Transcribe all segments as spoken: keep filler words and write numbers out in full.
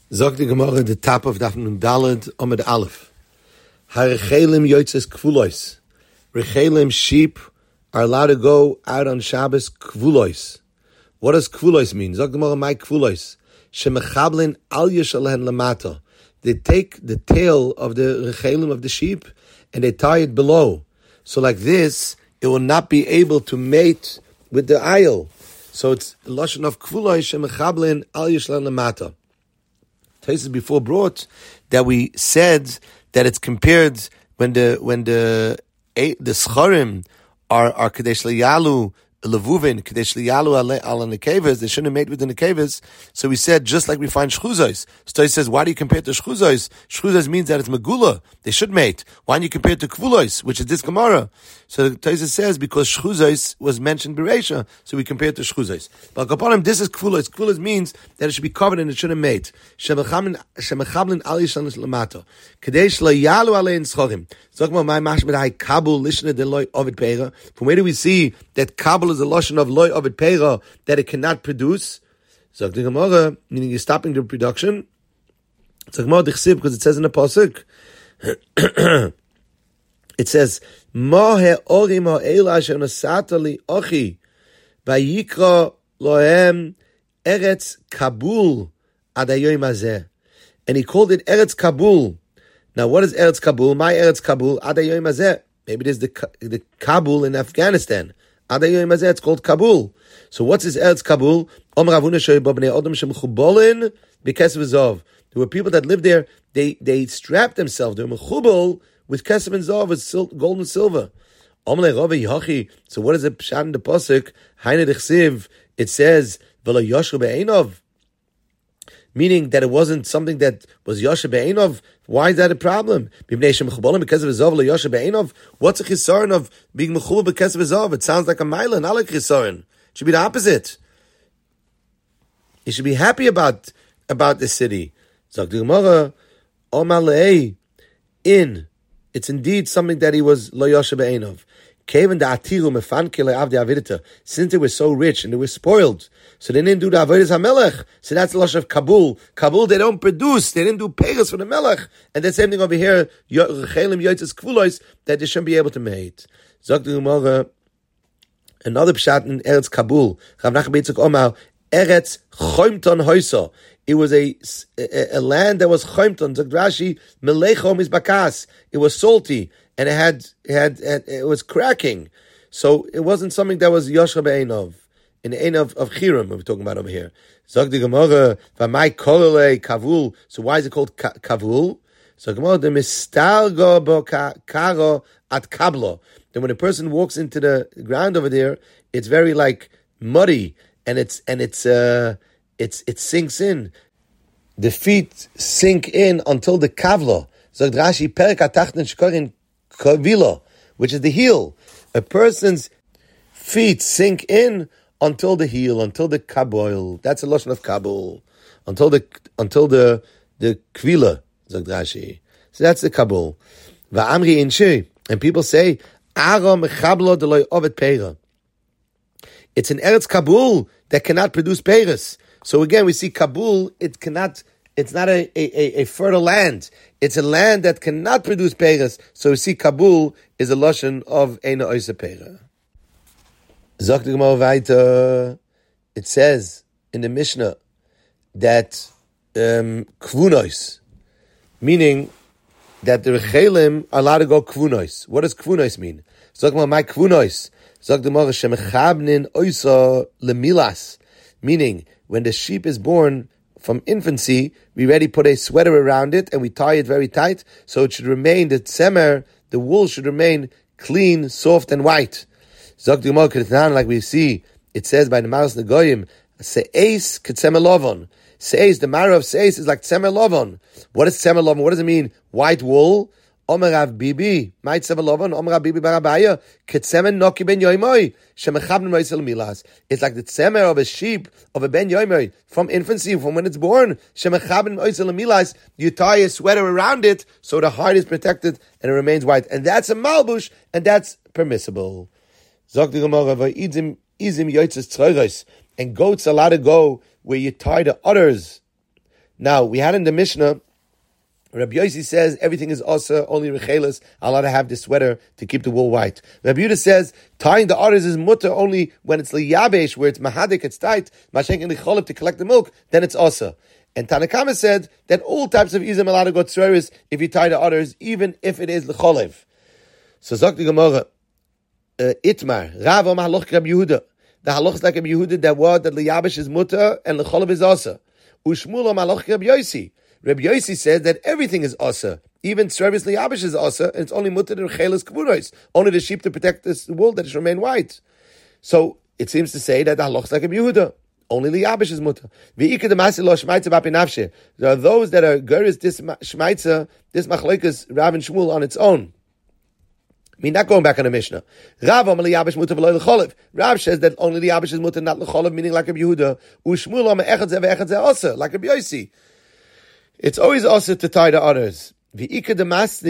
Sagt die Gemara, the top of Daf Nun Daled Amud Aleph. Harechelim yotzes kvulois. Rechelim, sheep, are allowed to go out on Shabbos kvulois. What does kvulois mean? Sagt the Gemara, my kvulois. Shemechablin al yeshalehen lamata. They take the tail of the rechelim of the sheep and they tie it below. So like this, it will not be able to mate with the aisle. So it's the lashon of kvulois shemechablin al yeshalehen lamata. Taisus before brought that we said that it's compared when the when the the scharim are are kadesh liyalu levuvin kadesh liyalu al nekevas, they shouldn't have made with the nekevas. So we said just like we find shchuzos. So he says, why do you compare it to shchuzos? Shchuzos means that it's megula. They should mate. Why don't you compare it to kvulos, which is this Gemara? So Taisus says because shchuzos was mentioned bereisha, so we compare it to shchuzos. But upon him, this is kvulos. Kvulos means that it should be covered and it shouldn't mate. Shemechamlin al yishanis lamata kadesh liyalu alein scharim. From where do we see that Kabul is a lotion of loy ovid peira that it cannot produce? So the Gemara, meaning you're stopping the production. So Gemara dichsib, because it says in the pasuk, it says, "Ma he'orim ha'ela asher nasata li ochi vayikra lohem Eretz Kabul ad hayoim hazeh," and he called it Eretz Kabul. Now, what is Eretz Kabul? My Eretz Kabul, Ad hayoim hazeh. Maybe there's the the Kabul in Afghanistan. Ad hayoim hazeh, it's called Kabul. So what's this Eretz Kabul? There were people that lived there, they they strapped themselves, they were mechubal with kesef and zav, with sil- gold and silver. So what is it pshat in the pasuk? It says, V'lo yoshu be'einov, meaning that it wasn't something that was Yosha Be'enov. Why is that a problem? Because of Zav Yosha Be'enov. What's a chisaron of being mechubal because of Zav? It sounds like a mila, not like chisaron. It should be the opposite. You should be happy about about the city. Zog the Gemara, Omalei, in. It's indeed something that he was Lo Yosha Be'enov. Since they were so rich and they were spoiled, so they didn't do the avodas hamelech. So that's the losh of Kabul. Kabul, they don't produce. They didn't do peiros for the melech. And the same thing over here, rechelim yotzes kvulos, that they shouldn't be able to mate. Zog the Gemara, another pshat in Eretz Kabul. Rav Nachman Yitzchak Omar, Eretz choimton hoyso. It was a, a, a land that was choimton. Zog Rashi, melechom is bakas. It was salty. And it had, it had, it was cracking. So it wasn't something that was Yosha Be'enov. In the end of, of Chiram, we're talking about over here. Zog the Gemara, V'mai kolele kavul. So why is it called ka- kavul? So Gemara, the mistalgo bo karo at kablo. Then when a person walks into the ground over there, it's very like muddy, and it's, and it's, uh, it's, it sinks in. The feet sink in until the kavlo. Zog Rashi, perek atachten shkorin kavilo, which is the heel. A person's feet sink in until the heel, until the kaboil. That's a lotion of Kabul. Until the until the the kvila, sagt Rashi. So that's the Kabul. Va'amri inshi, and people say, Ara mechablo deloy ovet peira. It's an Eretz Kabul that cannot produce peiros. So again, we see Kabul, it cannot. It's not a, a, a fertile land. It's a land that cannot produce peiros. So we see Kabul is a lotion of Eina Oisa Peira. Zok the Gemara weiter. It says in the Mishnah that um, kvunos, meaning that the rechelim are allowed to go kvunos. What does kvunos mean? Zok the my kvunos. Zok the Gemara shemechabnin oisa lemilas, meaning when the sheep is born from infancy, we already put a sweater around it and we tie it very tight, so it should remain, the tzemer, the wool should remain clean, soft, and white. Zok the Gemara, like we see, it says by the Maros Negoyim, Se'es k'tzemer lovon. Se'es, the marrow of Se'es is like tzemer lovon. What is tzemer lovon? What does it mean? White wool? Omer Rav Bibi, my tzemer lovon, Omer Rav Bibi barabaya, k'tzemer noki ben yoimoy, shemechabnim moisel milas. It's like the tzemer of a sheep, of a ben yoimoy, from infancy, from when it's born, shemechabnim moisel milas, you tie a sweater around it, so the heart is protected, and it remains white. And that's a malbush, and that's permissible. Zok the Gemara, v'izim izim yotzes tzroiros, and goats are allowed to go where you tie the udders Now, we had in the Mishnah, Rabbi Yossi says everything is also only rechelas, allowed to have this sweater to keep the wool white. Rabbi Yehuda says tying the others is mutter only when it's liyabesh, where it's mahadik, it's tight, mashenk and licholib to collect the milk, then it's also. And Tanakama said that all types of izim allowed to go tzreris if you tie the others, even if it is licholib. So Zok the Gemara, uh, Itmar, Rav Omar Haloch Rabbi Yehuda. The haloch is like Rabbi Yehuda that word that liyabesh is mutter and licholib is also. Ushmul Omar Haloch Rabbi Yossi. Rabbi Yossi says that everything is asa. Even tzrevis liyabesh is asa, and it's only mutter and chelas kvuros. Only the sheep to protect this wool that it should remain white. So it seems to say that the halach is like a Yehuda. Only liyabesh is mutter. V'ikad masi lo shmaitza b'api nafshe. There are those that are geris this shmaitza, this machlokas Rav and Shmuel on its own. I mean, not going back on the Mishnah. Rav Omer liyabesh mutter v'lo l'cholev. Rav says that only liyabesh is mutter, not l'cholev, meaning like a Yehuda. U'Shmuel Omer echad zeh ve'echad zeh asa, like Rabbi Yossi. It's always also to tie the others. There are those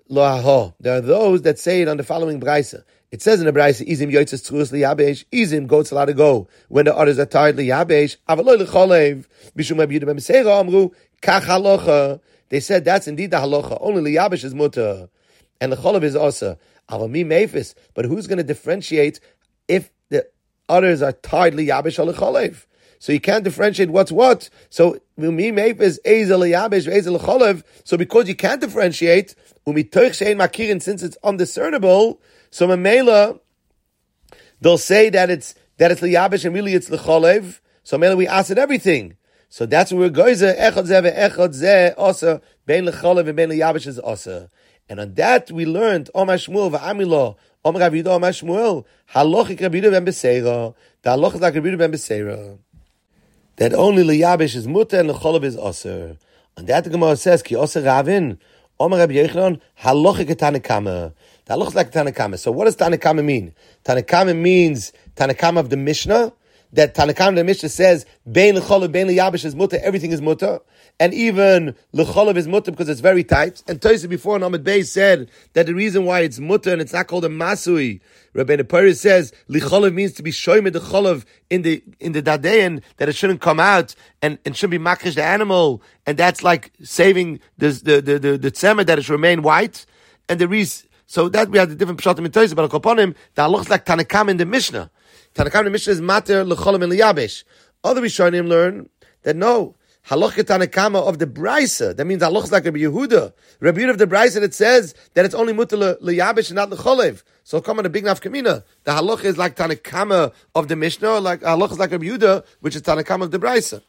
that say it on the following brayse. It says in the brayse, "Izim yotzes tzurus liyabesh." Izim goats allowed to go when the others are tied liyabesh. Avaloi lecholev bishum Rabbi Yehuda ben Beseira amru kach halacha. They said that's indeed the halacha. Only liyabesh is mutter, and lecholev is also. Aval mi meifis. But who's going to differentiate if the others are tied liyabesh or lecholev? So you can't differentiate what's what. So umi meifis ezel liyabesh ezel lecholev. So because you can't differentiate, umi toich shein makirin, since it's undiscernible, so memela they'll say that it's that it's liyabesh and really it's lecholev. So memela we ask it everything. So that's where we're going. Echad zeh ve'echad zeh asa bein lecholev and bein liyabesh is asa. And on that we learned Omar Shmuel va'amilo Omar Rabbi Yehuda Omar Shmuel halochik Rabbi Yehuda ben Beseira. The haloch is like Rabbi Yehuda ben Beseira, that only liyabesh is mutter and lecholev is aser. And that the Gemara says, ki aser ravin, Omar Rabbi Yochanan, halochik Tanakama. The haloch is like Tanakama. So what does Tanakama mean? Tanakama means Tanakama of the Mishnah, that Tanakama of the Mishnah says, bein lecholev, bein liyabesh is mutter, everything is mutter. And even lecholev is mutter because it's very tight. And Tosi before in Amud Beis said that the reason why it's mutter and it's not called a masui, Rabbeinu Peri says lecholev means to be shoymed the cholev in the in the dadein, that it shouldn't come out and, and shouldn't be makrish the animal, and that's like saving the the the the, the tzemah that it should remain white. And the reason, so that we have the different pshatim in Tosi, but upon him the halach is like Tanakam in the Mishnah. Tanakam in the Mishnah is mater lecholev and liyabesh. Other Rishonim learn that no. Halacha Tanakama of the Brisa. That means halacha is like Rabbi Yehuda. Rabbi Yehuda of the Brisa that says that it's only mutter liyabesh and not lecholev. So come on a big nafkamina. The halacha is like Tanakama of the Mishnah, like halacha is like Rabbi Yehuda, which is Tanakama of the Brisa.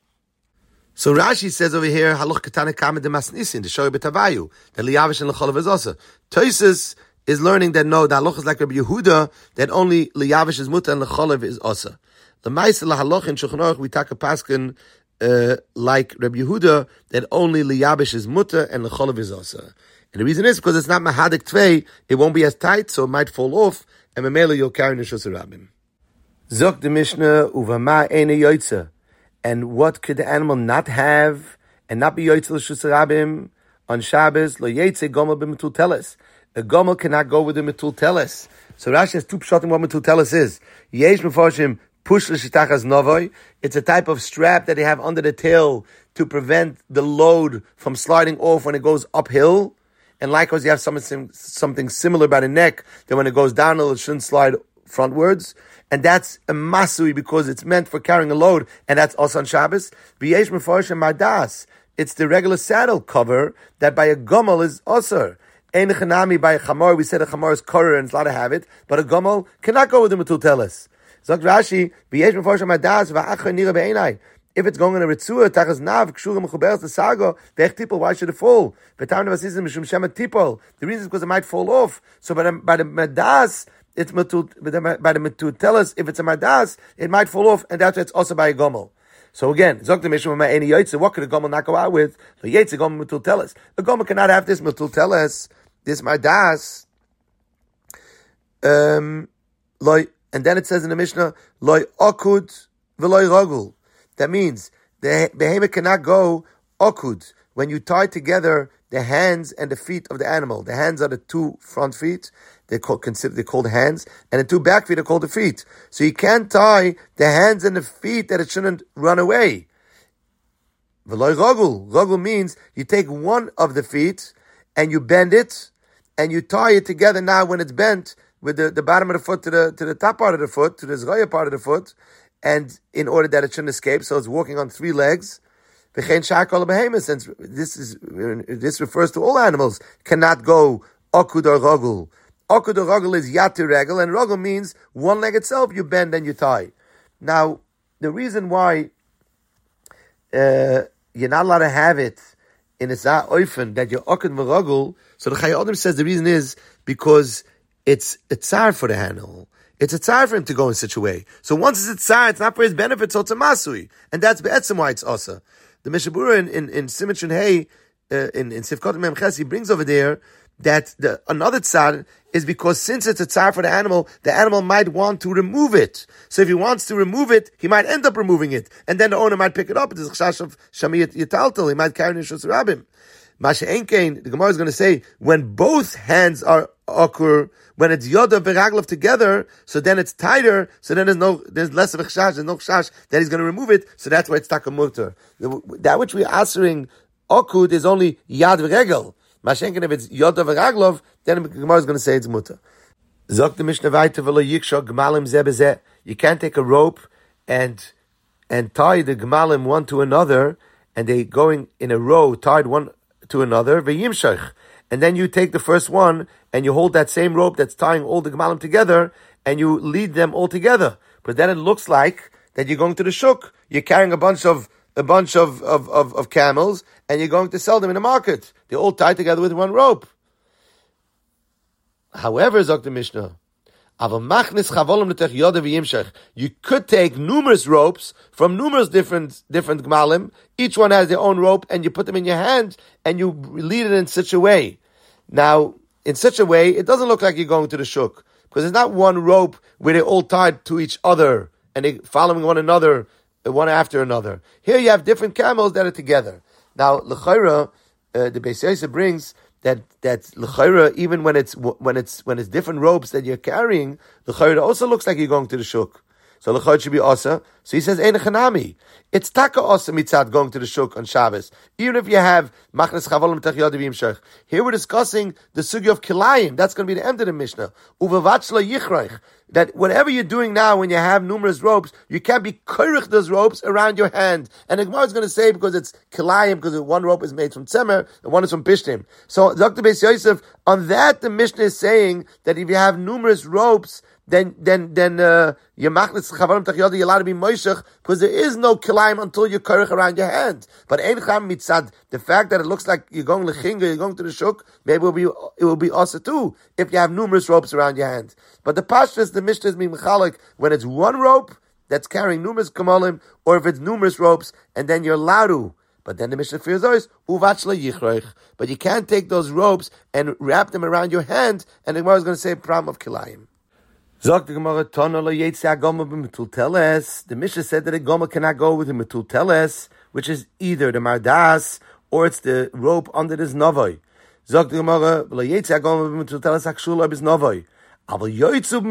So Rashi says over here halacha Tanakama de Masnisin, the Shoy Betavayu, that liyabesh and lecholev is also. Tosis is learning that no, the halacha is like Rabbi Yehuda, that only liyabesh is mutter and lecholev is also. The Ma'aseh lahalacha in Shulchan Aruch we take a paskin. Uh, like Rabbi Yehuda, that only liyabesh is mutter and lecholev is asa. And the reason is because it's not mahadik tvei, it won't be as tight, so it might fall off, and memela you'll carry neshus rabim. Zok the Mishnah uvama eine yoytze. And what could the animal not have and not be yoytze l'shus rabim on Shabbos? Lo yetze gomel b'metul teles. A gomel cannot go with the metul teles. So Rashi has two pshatim what metul teles is. Yesh mefarshim push l'shitachas novoy. It's a type of strap that they have under the tail to prevent the load from sliding off when it goes uphill. And likewise, you have something, something similar by the neck that when it goes downhill, it shouldn't slide frontwards. And that's a masui because it's meant for carrying a load, and that's also on Shabbos. V'yesh mefarshim mardas. It's the regular saddle cover that by a gomel is osir. Ein chanami by a chamor. We said a chamor is korer and it's allowed to have it, but a gomel cannot go with the metul teles. Zok Rashi, v'yesh mefarshim mardas v'achar nira be'enai. If it's going in a ritzua, tachas nav, kshurim mechuberes l'sago, ve'ech tipol, why should it fall? V'tam nevasizim mishum shemet tipol. The reason is because it might fall off. So by the, by the madas, it's metul, by the metul teles, if it's a madas, it might fall off, and that's why it's also by a gomel. So again, Zok the Mishum any yoytze, what could a gomel not go out with? The yetze gomel metul teles. A gomel cannot have this metul teles, this madas. Um, loy. And then it says in the Mishnah, loy okud v'loy ragul. That means the behemoth cannot go okud. When you tie together the hands and the feet of the animal. The hands are the two front feet. They're called, consider, they're called hands. And the two back feet are called the feet. So you can't tie the hands and the feet that it shouldn't run away. V'loy rogul. Rogul means you take one of the feet and you bend it and you tie it together now when it's bent with the, the bottom of the foot to the to the top part of the foot, to the zraya part of the foot, and in order that it shouldn't escape, so it's walking on three legs. V'chein shar kol behemoth, since this is this refers to all animals, cannot go akud or rogul. Akud or rogul is yati regel, and rogul means one leg itself you bend and you tie. Now, the reason why uh, you're not allowed to have it in a zah oifen that you're akud v'rogul, so the Chayei Adam says the reason is because it's a tsar for the animal. It's a tsar for him to go in such a way. So once it's a tsar, it's not for his benefit, so it's a masui. And that's be'etzem why it's asa. The Mishabura in, in, in Simon Shun Hey, uh, in, in Sifkot Mem Ches, he brings over there that the, another tsar is because since it's a tsar for the animal, the animal might want to remove it. So if he wants to remove it, he might end up removing it. And then the owner might pick it up. It's a chash of shamiyat yitaltal. He might carry it in Shus Rabim. Masha Enkein, the Gemara is going to say, when both hands are okur, when it's yoda v'raglav together, so then it's tighter, so then there's no, there's less of a chash, there's no chash that he's going to remove it, so that's why it's takamurter. That which we're answering okud is only yad v'regel. Masha Enkein, if it's yoda v'raglav, then the Gemara is going to say it's mutter. Zok the Mishnah weiter v'lo yiksha gmalim zeh b'zeh. You can't take a rope and, and tie the gmalim one to another, and they going in a row, tied one to another, v'yimshach. And then you take the first one, and you hold that same rope that's tying all the gemalim together, and you lead them all together. But then it looks like that you're going to the shuk. You're carrying a bunch of a bunch of, of, of, of camels, and you're going to sell them in the market. They're all tied together with one rope. However, Zok the Mishnah, you could take numerous ropes from numerous different different gemalim. Each one has their own rope, and you put them in your hand, and you lead it in such a way. Now, in such a way, it doesn't look like you're going to the shuk, because it's not one rope where they're all tied to each other, and they're following one another, one after another. Here you have different camels that are together. Now, l'chayra, uh, the Beis Yosef brings that that l'chayra, even when it's when it's when it's different ropes that you're carrying, l'chayra also looks like you're going to the shuk. So l'chayra should be asa. So he says ein chanami. It's taka asa mitzad going to the shuk on Shabbos, even if you have machnes chavolim tach yadav yimshach. Here we're discussing the sugi of kilayim. That's going to be the end of the Mishnah. Uvavachla yichreich. That whatever you're doing now, when you have numerous ropes, you can't be koirich those ropes around your hand. And the Gemara is going to say because it's kilayim, because one rope is made from tzemer and one is from pishtim. So Doctor Beis Yosef, on that the Mishnah is saying that if you have numerous ropes, then then then uh, you're machnes chavarim tach yadav, you're allowed to be moishach, because there is no kilayim until you koirich around your hand. But ein cham mitzad, the fact that it looks like you're going lechinga, you're going to the shuk, maybe it will be it will be also too if you have numerous ropes around your hand. But the pashtus, the Mishnah is being mechalik when it's one rope that's carrying numerous kamalim, or if it's numerous ropes, and then you're allowed to. But then the Mishnah fears those uvachla yichreich. But you can't take those ropes and wrap them around your hand, and the Gemara is going to say problem of kilayim. Zok the Gemara Tana lo yetzeh agoma b'metul teles. The Mishnah said that a goma cannot go with a metul teles, which is either the mardas or it's the rope under this novoi. Zok the Gemara lo yetzeh agoma b'metul teles akshula b'znovoi. But it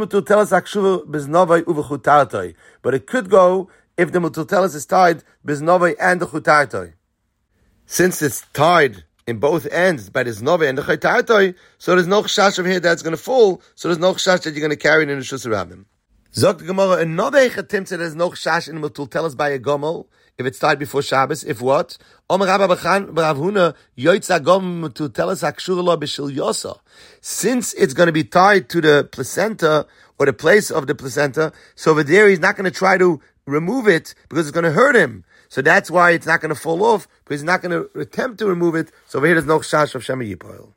could go if the mututelis is tied biznovei and the chutartoi. Since it's tied in both ends by the znove and the chutartoi, so there's no chash over here that's going to fall. So there's no chash that you're going to carry it in the shus rabim. Zok the Gemara, another chatim said there's no chash in the mututelis by a gomel if it's tied before Shabbos. If what? Since it's going to be tied to the placenta or the place of the placenta, so over there he's not going to try to remove it because it's going to hurt him. So that's why it's not going to fall off, because he's not going to attempt to remove it. So over here there's no chash of Shema Yipoil.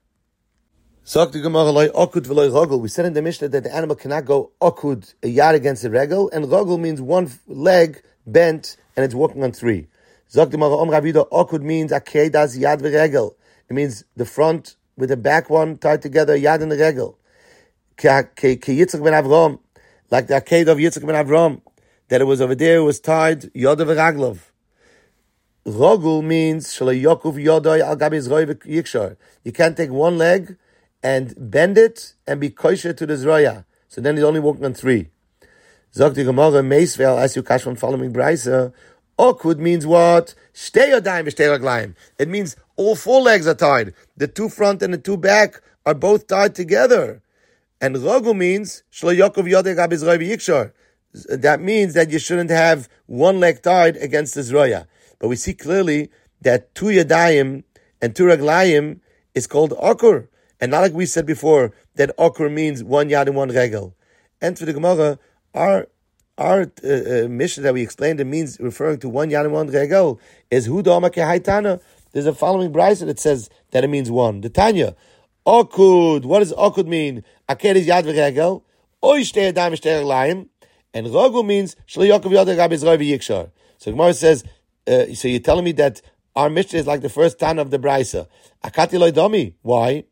We said in the Mishnah that the animal cannot go okud, a yard against a regel, and rogel means one leg bent and it's walking on three. Okud means akedas yad v'regel. It means the front with the back one tied together, yad and the regel. Like the aked of Yitzchak ben Avram, that it was over there, it was tied yod v'raglov. Rogel means shalayokuf yodoi al gabi zroy v'yikshar. You can't take one leg and bend it and be kosher to the zroya. So then he's only walking on three. Zok the Gemara Meisvel, as you cash from following Brisa, Okud means what? Shtei yadayim v'shtei raglayim. It means all four legs are tied. The two front and the two back are both tied together. And Rogu means Shlo Yokov Yodeg Abizroi V'Yikshor. That means that you shouldn't have one leg tied against the Zroya. But we see clearly that two Yadayim and two Raglayim is called Okur. And not like we said before, that Okur means one Yad and one Regel. And for the Gemara, our our uh, uh, mission that we explained, it means referring to one Yad and one Regel, is Hu Dama Kehaitana. There's a following brisa that says that it means one. The Tanya, Okud, what does Okud mean? Aked is Yad v'Regel, Oy Shtei Yadayim v'Shtei Raglayim, and Rogu means Shlo Yokov Yodeg Abizroi V'Yikshor. So Gemara says, uh, so you're telling me that our mission is like the first Tana of the brisa. Akati loy domi. Why?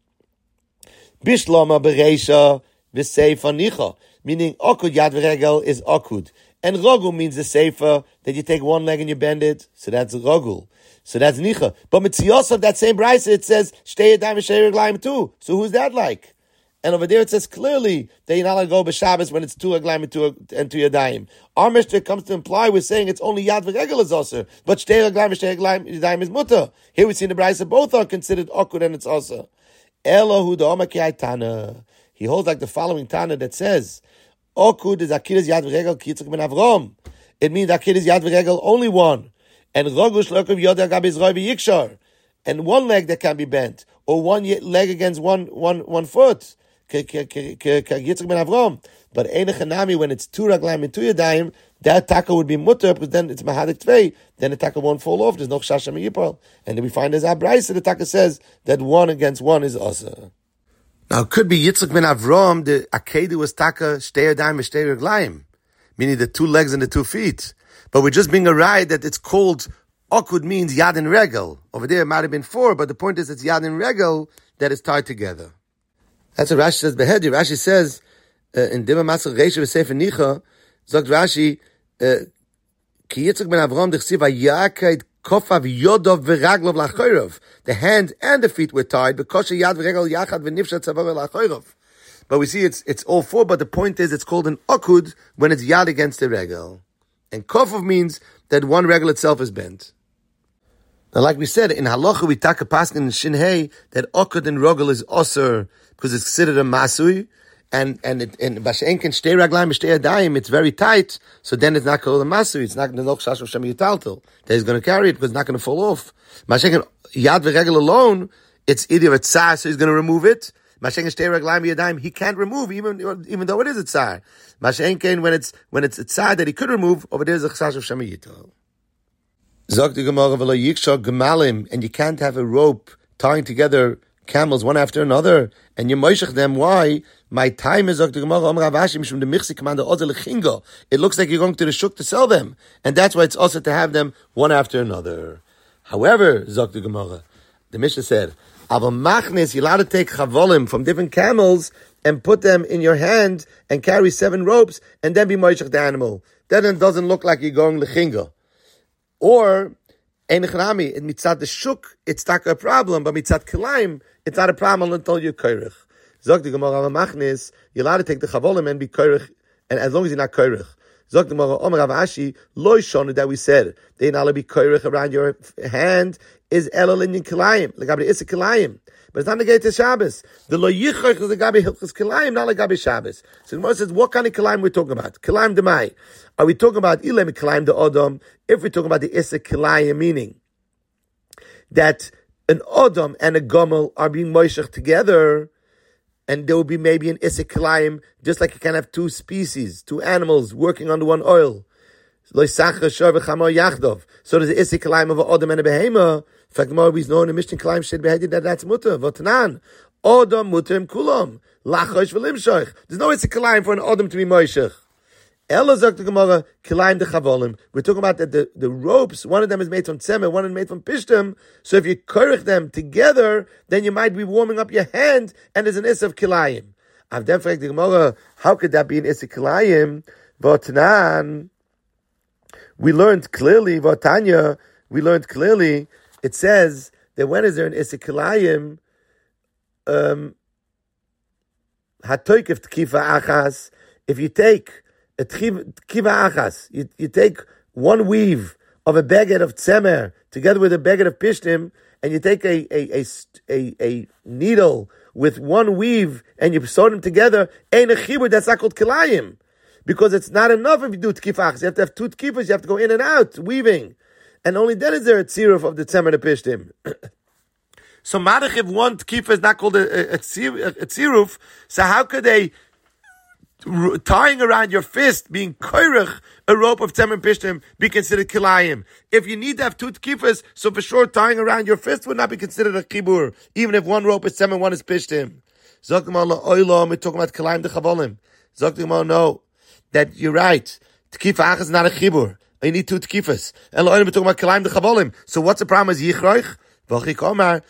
Bishlama bereisha v'seifa nicha. Meaning, Okud Yad v'Regel is Okud. And Rogul means the seifa, that you take one leg and you bend it. So that's Rogul. So that's Nicha. But Mitzios of that same brisa, it says, Shtei Yadayim v'Shtei Raglayim too. So who's that like? And over there it says clearly that you're not allowed to go b'Shabbos when it's two Raglayim and two, and two Yadayim. Our Mishnah comes to imply we're saying it's only Yad v'Regel is Osir, but Shtei Raglayim v'Shtei Yadayim is Mutter. Here we see in the brisa both are considered Okud and it's Osir. Elohu da'oma ki Tana. He holds like the following Tana that says, Okud is Akidas Yad v'Regel ki Yitzchak ben Avrom. It means Akidas Yad v'Regel only one. And Rogush Lokov Yodeg Abizroi V'Yikshor. And one leg that can be bent. Or one leg against one one one foot. Yitzchak ben Avrom. But Einach Hanami, when it's two Raglayim and two Yadayim, that taka would be mutter, because then it's Mahadik Tvei, then the taka won't fall off, there's no Chasham Yipol. And then we find there's Abraisa, the taka says that one against one is Asa. Now it could be Yitzchak ben Avrom, the Akedu was taka Shtei Yadayim and Shtei Raglayim, meaning the two legs and the two feet. But we're just being a ride that it's called Okud means Yad and Regel. Over there it might have been four, but the point is it's Yad and Regel that is tied together. That's what Rashi says Behedi. Rashi says, uh, in Dima Masach Reisha v'Sefer Nicha, sagt Rashi, Ki Yitzchak ben Avram d'chsiv ha'yaked kofav yodov v'raglov l'achorov. The hand and the feet were tied, because Yad v'Regel yachad v'nifshat tzavor l'achorov. But we see it's it's all four, but the point is it's called an Okud when it's Yad against the Regel. And Kofov means that one Regel itself is bent. Now, like we said, in Halacha we take a pasuk in Shinhei that Okud and Regel is Osir because it's considered a Masui, and and it, in Bashenken Shtei Raglayim Shtei Yadayim it's very tight, so then it's not called a Masui. It's not going to know Chash of Shem Yitaltel that he's going to carry it because it's not going to fall off. Bashenken Yad v'Regel alone, it's either a Tzar, so he's going to remove it. Mashenken Shtei Raglayim Yadayim he can't remove even even though it is a Tzar. Mashenken when it's when it's a Tzar that he could remove, over there is a Chash of Shem Yitaltel. Zog the Gemara v'lo yikshor gemalim, and you can't have a rope tying together camels one after another, and you moishach them. Why? My time is Zog the Gemara Omer Avashi mishum the Michsi commander Ozel Lechingo. It looks like you're going to the shuk to sell them, and that's why it's also to have them one after another. However, Zog the Gemara, the Mishnah said, Ava machnes, you're allowed to take chavolim from different camels and put them in your hand and carry seven ropes and then be moishach the animal. Then it doesn't look like you're going Lechingo. Or, in Echnami, in Mitzat the Shuk, it's not a problem, but Mitzat Kilaim, it's not a problem until you're Koirich. Zog the Gemara Machnis, you're allowed to take the Chavolim and be Koirich, and as long as you're not Koirich. Zog the Gemara Omer Rav Ashi, Loi Shonu, that we said, they're not allowed to be Koirich around your hand, is Elul in Kilaim, like Gabi Issa Kilaim. But it's not negated to Shabbos. The Lo Yichach is the Gabi Hilchus Kilaim, not like Gabi Shabbos. So the Gemara says, what kind of Kilaim we're talking about? Kilaim Demai. Are we talking about Ilem Kilaim the Odom? If we're talking about the Issa Kilaim, meaning that an Odom and a Gomel are being moishach together, and there will be maybe an Issa Kilaim, just like you can have two species, two animals working under one oil. So there's the Issa Kilaim of an Odom and a Behema. In fact, more we know in the Mishnah Kilaim Shed Behedi that that's mutter. V'tanan. Odom mutter im kulam. Lachosh v'limshoch. There's no Issa Kilaim for an Odom to be moishach. Ella zok the Gemara, Kilaim de Chavolim. We're talking about that the, the ropes, one of them is made from tzemer, one is made from pishtim. So if you korich them together, then you might be warming up your hand, and there's an Issa of Kilaim. I've then fact the Gemara, how could that be an Issa Kilaim? V'tanan. We learned clearly, V'tanya, we learned clearly, it says that when is there an Issa Kilaim, um, hatoikif tkifa achas, if you take a tkiva achas, you, you take one weave of a beged of tzemer together with a beged of pishtim, and you take a a, a, a, a needle with one weave and you sew them together, ain't a chibur, that's not called kilayim. Because it's not enough if you do tkifachs. You have to have two tkifas, you have to go in and out, weaving. And only then is there a tziruf of the tzemer and the pishtim. So madach, if one tkifa is not called a, a, a tziruf, so how could they, tying around your fist, being koirich, a rope of tzemer and pishtim, be considered kilayim? If you need to have two tkifas, so for sure tying around your fist would not be considered a chibur, even if one rope is tzemer and one is pishtim. Zok Gemara oilam, we're talking about kilayim de chavolim. Zok Gemara, no, that you're right. Tkifa ach is not a chibur. You need two tkifas. And we're talking about kilayim de chavolim. So what's the problem is yichroich? That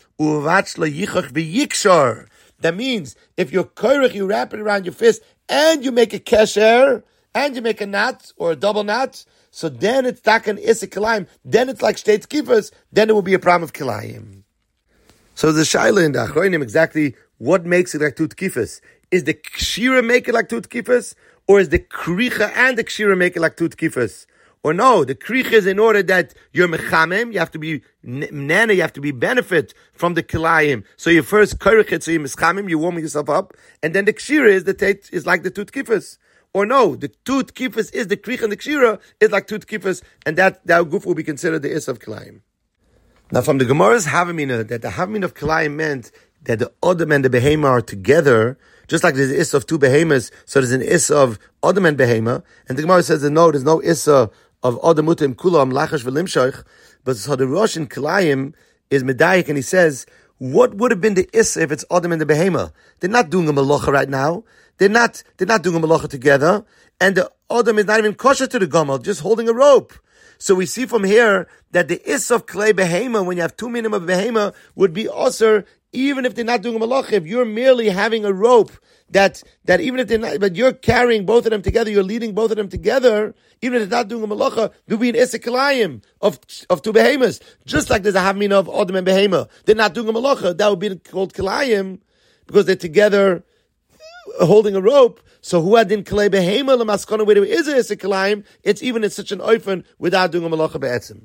means if you're koirich, you wrap it around your fist, and you make a kesher, and you make a knot, or a double knot, so then it's takan is a kilayim, then it's like state kifas, then it will be a problem of kilayim. So the shaila in the achronim, exactly what makes it like two tkifas? Is the kshira make it like two tkifas, or is the kricha and the kshira make it like two tkifas? Or no, the kricha is in order that you're mechamim, you have to be nana, you have to be benefit from the kilayim. So you first koirich it, so you're meschamim, you're warming yourself up, and then the kshira is the tate, is like the two tkifas. Or no, the two tkifas is the kricha and the kshira is like two tkifas, and that, that goof will be considered the is of kilayim. Now from the Gemara's havamina, that the havamina of kilayim meant that the Odom and the Behema are together, just like there's an Issa of two Behemas, so there's an Issa of Odom and Behema, and the Gemara says that no, there's no Issa of Odom Mutim Kulam, Lachash V'Limshoich, but so the Rosh in Kilayim is Medayik, and he says, what would have been the Issa if it's Odom and the Behema? They're not doing a Malacha right now, they're not, they're not doing a Malacha together, and the Odom is not even kosher to the Gomal, just holding a rope. So we see from here that the Issa of Klei Behema, when you have two minim of Behema, would be also even if they're not doing a malacha. If you're merely having a rope that, that even if they're not, but you're carrying both of them together, you're leading both of them together, even if they're not doing a malacha, there'll be an isikalayim of, of two behemoths. Just like there's a havmina of Odom and behema. They're not doing a malacha. That would be called kilayim because they're together holding a rope. So who had in kalei behema lemaskona where there is a isikalayim, it's even in such an oifen without doing a malacha be'etzim.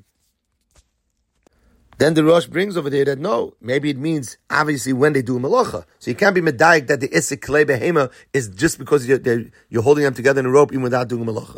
Then the Rosh brings over there that no, maybe it means obviously when they do a malacha. So you can't be medayik that the isik klei behema is just because you're, you're holding them together in a rope even without doing a malacha.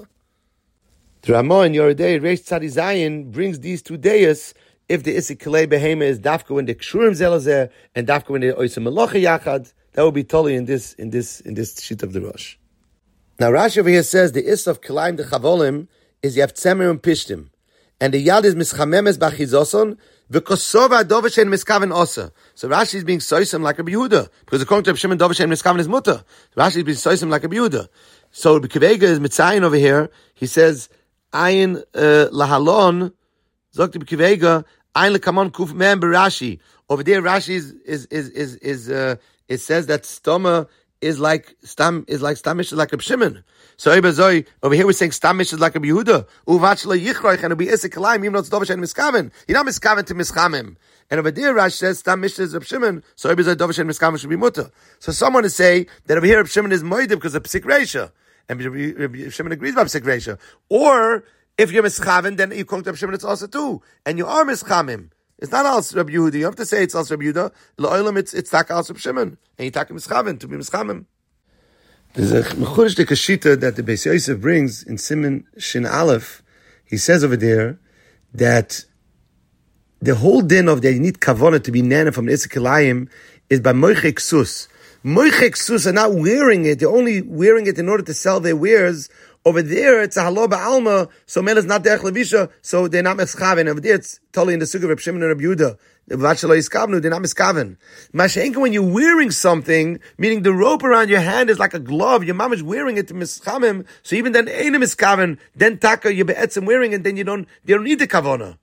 The Ramah in Yoredei, Reish Tzadi Zayin, brings these two days if the isik klei behema is dafka when the kshurim zelazeh and dafka when they oisem malacha yachad. That will be totally in this in this in this sheet of the Rosh. Now Rashi over here says the is of kilayim the chavolim is you have tzemer and pishtim, and the yad is mischamemes bachizoson. V'kosova dovashen miskaven osa. So Rashi is being soisem like a Yehuda, because according to Reb Shimon, dovashen miskaven is mutter. Rashi is being soisem like a Yehuda. So Kevega is mitzayin over here. He says ayin uh, lahalon zokti Kevega ayin lekamon kuf mem b'Rashi. Over there, Rashi is is is is, is uh, it says that stoma is like stam is like stamish is like a Shimon. So over here we're saying stamish is like a Yehuda. Uvachla yichroich and it'll be isik kalayim even though it's dovashen miskaven. You're not miskaven to mischamim. And over there Rash says stamish is a Shimon. So over there dovashen miskaven should be mutter. So someone is say that over here Shimon is moedib because of psik reisha, and Shimon agrees about psik reisha. Or if you're mischaven, then you call to Shimon it's also too, and you are mischamim. It's not also Rabbi Yehuda. You have to say it's also Rabbi Yehuda. L'olam it's it's taka also Shimon, and you taka mischaven to be mischamim. There's a mechudesh de kashita that the Beis Yosef brings in Siman Shin Aleph. He says over there that the whole din of that you need kavanah to be nana from the Isikalayim is by moiche ksus. Moiche ksus are not wearing it; they're only wearing it in order to sell their wares. Over there, it's a halo ba'alma, so mel is not derech levisha, so they're not mischaven. Over there, it's totally in the sukkah of Reb Shimon and Reb Yehuda. They're not miskaven. Mashenka, when you're wearing something, meaning the rope around your hand is like a glove, your mom is wearing it to mischamim, so even then ain't miskaven, then taka, you're be'etzim wearing it, then you don't, you don't need the kavona.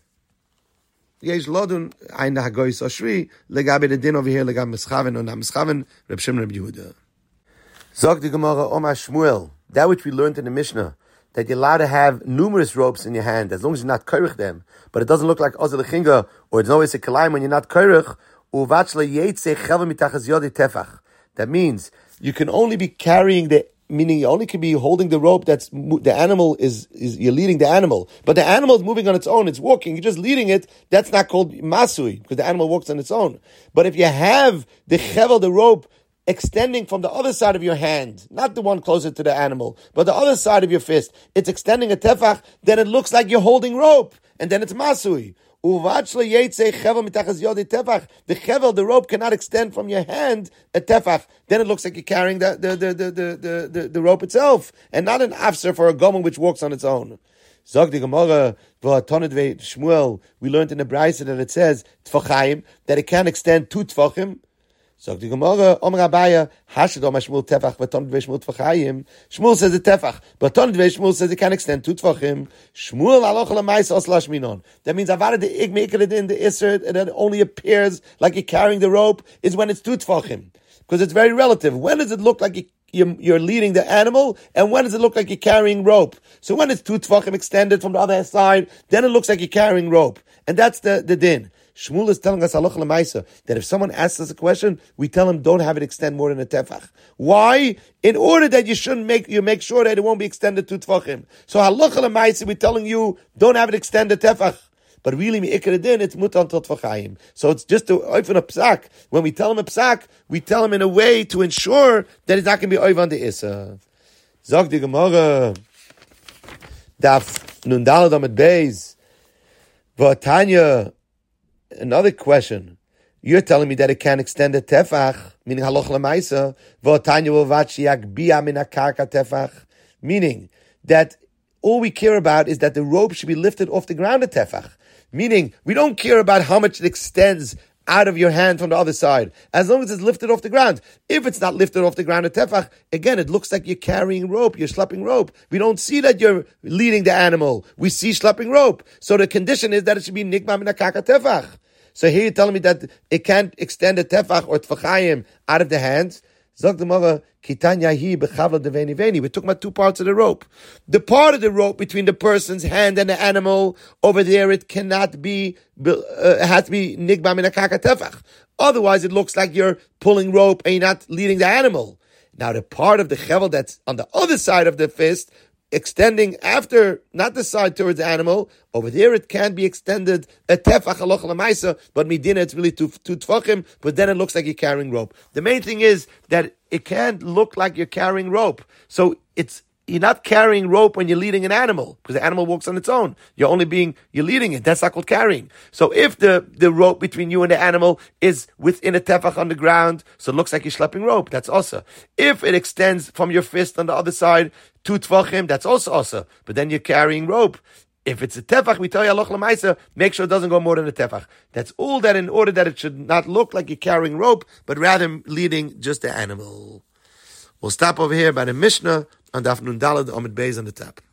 Yesh lodun, ein hagoyis oshri, legabe the din over here, legabe mischaven, or not mischaven, Reb Shimon and Reb Yehuda. Zog the Gemara, Omar Shmuel, that which we learned in the Mishnah, that you're allowed to have numerous ropes in your hand, as long as you're not koirich them, but it doesn't look like Ozel Lechinga, or it's always a kalayim when you're not koirich, uvach le'yetze chelva mitachas yodi tefach. That means, you can only be carrying the meaning you only can be holding the rope that's, the animal is, is you're leading the animal. But the animal is moving on its own, it's walking, you're just leading it, that's not called masui, because the animal walks on its own. But if you have the chevel, the rope, extending from the other side of your hand, not the one closer to the animal, but the other side of your fist, it's extending a tefach, then it looks like you're holding rope, and then it's masui. The chevel, the rope, cannot extend from your hand a tefach. Then it looks like you're carrying the the the the the, the, the rope itself, and not an afser for a gomen which walks on its own. Zog the Gemara, Shmuel, we learned in the Brayse that it says tfachayim, that it can extend two tfachim. Zog the Gemara, Omer Abaya, Hashad Omer Shmuel tefach, v'ton dvei Shmuel tfachayim. Shmuel says it tefach, but ton dvei Shmuel says it can extend two tfachim. Shmuel aloch l'mayis os lashminon. That means avada the ig make it in the iser, and it only appears like you're carrying the rope is when it's two tfachim, because it's very relative. When does it look like you You're, you're leading the animal, and when does it look like you're carrying rope? So when it's two tvachim extended from the other side, then it looks like you're carrying rope. And that's the, the din. Shmuel is telling us halacha l'maisa that if someone asks us a question, we tell him don't have it extend more than a tefach. Why? In order that you shouldn't make, you make sure that it won't be extended two tvachim. So halacha l'maisa, we're telling you don't have it extend a tefach. But really, mi'ikar it's mutan tot v'chayim. So it's just to open a psak. When we tell him a psak, we tell him in a way to ensure that it's not going to be oiv on the issa. Zog the Gemara, daf nundal damet beis, v'atanya. Another question. You're telling me that it can extend a tefach, meaning haloch l'maisa, v'atanya v'vat shiyagbia min hakarka tefach, meaning that all we care about is that the rope should be lifted off the ground a tefach. Meaning, we don't care about how much it extends out of your hand from the other side, as long as it's lifted off the ground. If it's not lifted off the ground a tefach, again, it looks like you're carrying rope, you're schlepping rope. We don't see that you're leading the animal. We see schlepping rope. So the condition is that it should be nikma min hakaka tefach. So here you're telling me that it can't extend a tefach or tefachayim out of the hands. Zog the mother, Kitanya hi bechavla deveni veni. We're talking about two parts of the rope. The part of the rope between the person's hand and the animal, over there it cannot be, uh, it has to be nigba min hakaka tefach. Otherwise it looks like you're pulling rope and you're not leading the animal. Now the part of the chevel that's on the other side of the fist, extending after, not the side towards the animal, over there it can be extended a tefach halacha l'maisa, but midina it's really two, two tefachim, but then it looks like you're carrying rope. The main thing is that it can't look like you're carrying rope. So it's, you're not carrying rope when you're leading an animal, because the animal walks on its own. You're only being, you're leading it. That's not called carrying. So if the, the rope between you and the animal is within a tefach on the ground, so it looks like you're schlepping rope, that's also. If it extends from your fist on the other side, two tvachim, that's also also. But then you're carrying rope. If it's a tefach, we tell you aloch l'maisa, make sure it doesn't go more than a tefach. That's all that in order that it should not look like you're carrying rope, but rather leading just the animal. We'll stop over here by the Mishnah on Daf Nun Daled Amud Beis on the top.